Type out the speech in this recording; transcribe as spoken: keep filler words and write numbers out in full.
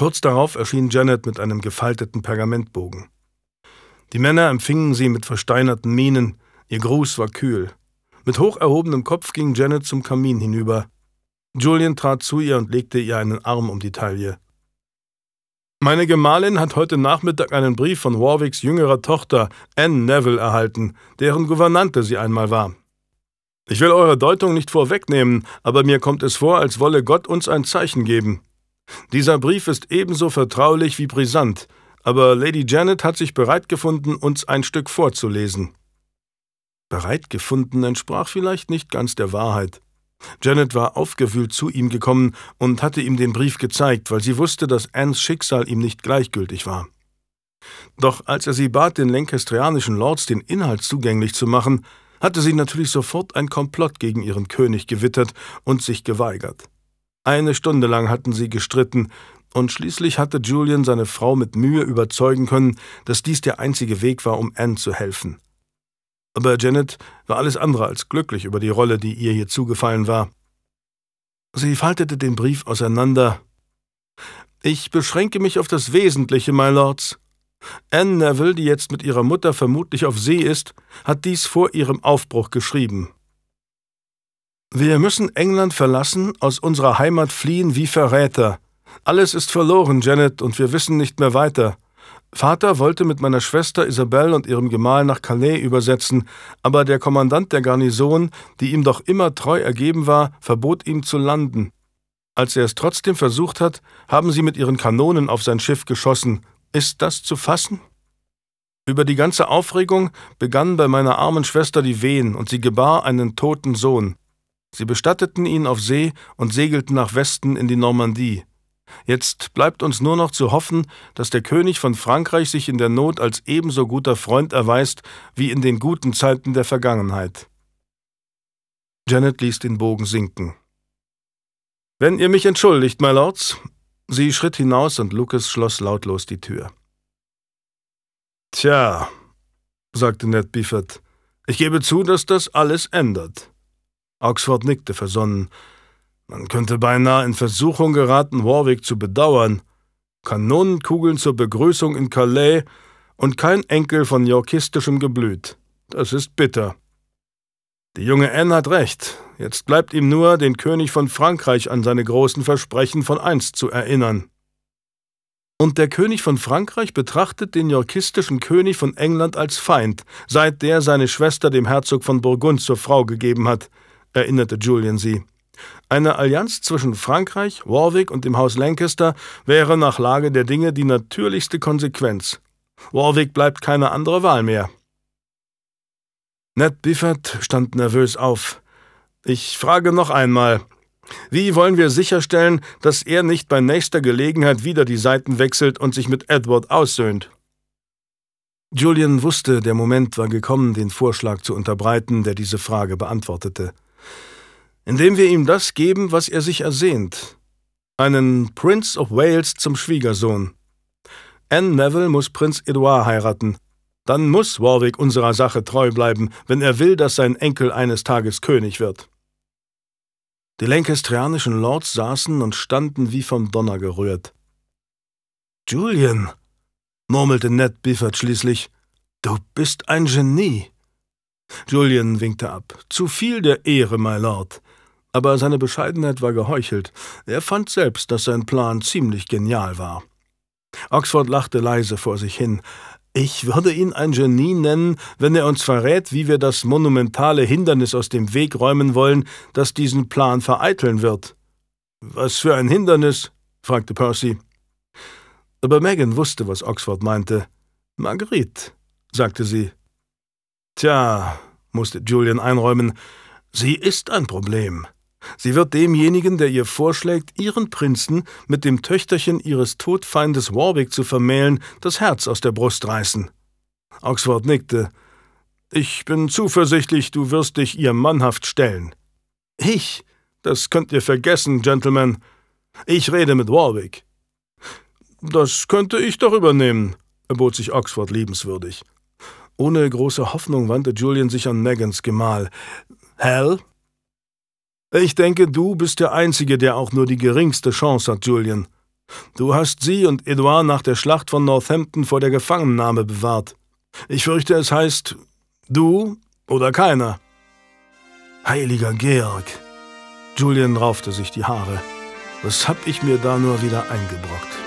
Kurz darauf erschien Janet mit einem gefalteten Pergamentbogen. Die Männer empfingen sie mit versteinerten Mienen, ihr Gruß war kühl. Mit hoch erhobenem Kopf ging Janet zum Kamin hinüber. Julian trat zu ihr und legte ihr einen Arm um die Taille. »Meine Gemahlin hat heute Nachmittag einen Brief von Warwicks jüngerer Tochter, Anne Neville, erhalten, deren Gouvernante sie einmal war. Ich will eure Deutung nicht vorwegnehmen, aber mir kommt es vor, als wolle Gott uns ein Zeichen geben. Dieser Brief ist ebenso vertraulich wie brisant, aber Lady Janet hat sich bereit gefunden, uns ein Stück vorzulesen.« Bereit gefunden entsprach vielleicht nicht ganz der Wahrheit. Janet war aufgewühlt zu ihm gekommen und hatte ihm den Brief gezeigt, weil sie wusste, dass Annes Schicksal ihm nicht gleichgültig war. Doch als er sie bat, den lancastrianischen Lords den Inhalt zugänglich zu machen, hatte sie natürlich sofort ein Komplott gegen ihren König gewittert und sich geweigert. Eine Stunde lang hatten sie gestritten, und schließlich hatte Julian seine Frau mit Mühe überzeugen können, dass dies der einzige Weg war, um Anne zu helfen. Aber Janet war alles andere als glücklich über die Rolle, die ihr hier zugefallen war. Sie faltete den Brief auseinander. »Ich beschränke mich auf das Wesentliche, my Lords. Anne Neville, die jetzt mit ihrer Mutter vermutlich auf See ist, hat dies vor ihrem Aufbruch geschrieben. Wir müssen England verlassen, aus unserer Heimat fliehen wie Verräter. Alles ist verloren, Janet, und wir wissen nicht mehr weiter. Vater wollte mit meiner Schwester Isabelle und ihrem Gemahl nach Calais übersetzen, aber der Kommandant der Garnison, die ihm doch immer treu ergeben war, verbot ihm zu landen. Als er es trotzdem versucht hat, haben sie mit ihren Kanonen auf sein Schiff geschossen. Ist das zu fassen? Über die ganze Aufregung begannen bei meiner armen Schwester die Wehen, und sie gebar einen toten Sohn. Sie bestatteten ihn auf See und segelten nach Westen in die Normandie. Jetzt bleibt uns nur noch zu hoffen, dass der König von Frankreich sich in der Not als ebenso guter Freund erweist wie in den guten Zeiten der Vergangenheit.« Janet ließ den Bogen sinken. »Wenn ihr mich entschuldigt, my Lords.« Sie schritt hinaus und Lucas schloss lautlos die Tür. »Tja«, sagte Ned Biffert, »ich gebe zu, dass das alles ändert.« Oxford nickte versonnen. Man könnte beinahe in Versuchung geraten, Warwick zu bedauern. Kanonenkugeln zur Begrüßung in Calais und kein Enkel von yorkistischem Geblüt. Das ist bitter. Die junge Anne hat recht. Jetzt bleibt ihm nur, den König von Frankreich an seine großen Versprechen von einst zu erinnern. Und der König von Frankreich betrachtet den yorkistischen König von England als Feind, seit der seine Schwester dem Herzog von Burgund zur Frau gegeben hat, erinnerte Julian sie. Eine Allianz zwischen Frankreich, Warwick und dem Haus Lancaster wäre nach Lage der Dinge die natürlichste Konsequenz. Warwick bleibt keine andere Wahl mehr. Ned Biffert stand nervös auf. »Ich frage noch einmal, wie wollen wir sicherstellen, dass er nicht bei nächster Gelegenheit wieder die Seiten wechselt und sich mit Edward aussöhnt?« Julian wusste, der Moment war gekommen, den Vorschlag zu unterbreiten, der diese Frage beantwortete. »Indem wir ihm das geben, was er sich ersehnt. Einen Prince of Wales zum Schwiegersohn. Anne Neville muss Prinz Edouard heiraten. Dann muss Warwick unserer Sache treu bleiben, wenn er will, dass sein Enkel eines Tages König wird.« Die lancastrianischen Lords saßen und standen wie vom Donner gerührt. »Julian«, murmelte Ned Biffert schließlich, »du bist ein Genie.« Julian winkte ab. »Zu viel der Ehre, my Lord.« Aber seine Bescheidenheit war geheuchelt. Er fand selbst, dass sein Plan ziemlich genial war. Oxford lachte leise vor sich hin. »Ich würde ihn ein Genie nennen, wenn er uns verrät, wie wir das monumentale Hindernis aus dem Weg räumen wollen, das diesen Plan vereiteln wird.« »Was für ein Hindernis?« fragte Percy. Aber Megan wusste, was Oxford meinte. »Marguerite«, sagte sie. »Tja«, musste Julian einräumen, »sie ist ein Problem. Sie wird demjenigen, der ihr vorschlägt, ihren Prinzen mit dem Töchterchen ihres Todfeindes Warwick zu vermählen, das Herz aus der Brust reißen.« Oxford nickte. »Ich bin zuversichtlich, du wirst dich ihr mannhaft stellen.« »Ich? Das könnt ihr vergessen, Gentlemen. Ich rede mit Warwick.« »Das könnte ich doch übernehmen«, erbot sich Oxford liebenswürdig. Ohne große Hoffnung wandte Julian sich an Megans Gemahl. »Hal?« »Ich denke, du bist der Einzige, der auch nur die geringste Chance hat, Julian. Du hast sie und Edouard nach der Schlacht von Northampton vor der Gefangennahme bewahrt. Ich fürchte, es heißt, du oder keiner.« »Heiliger Georg«, Julian raufte sich die Haare, »was hab ich mir da nur wieder eingebrockt?«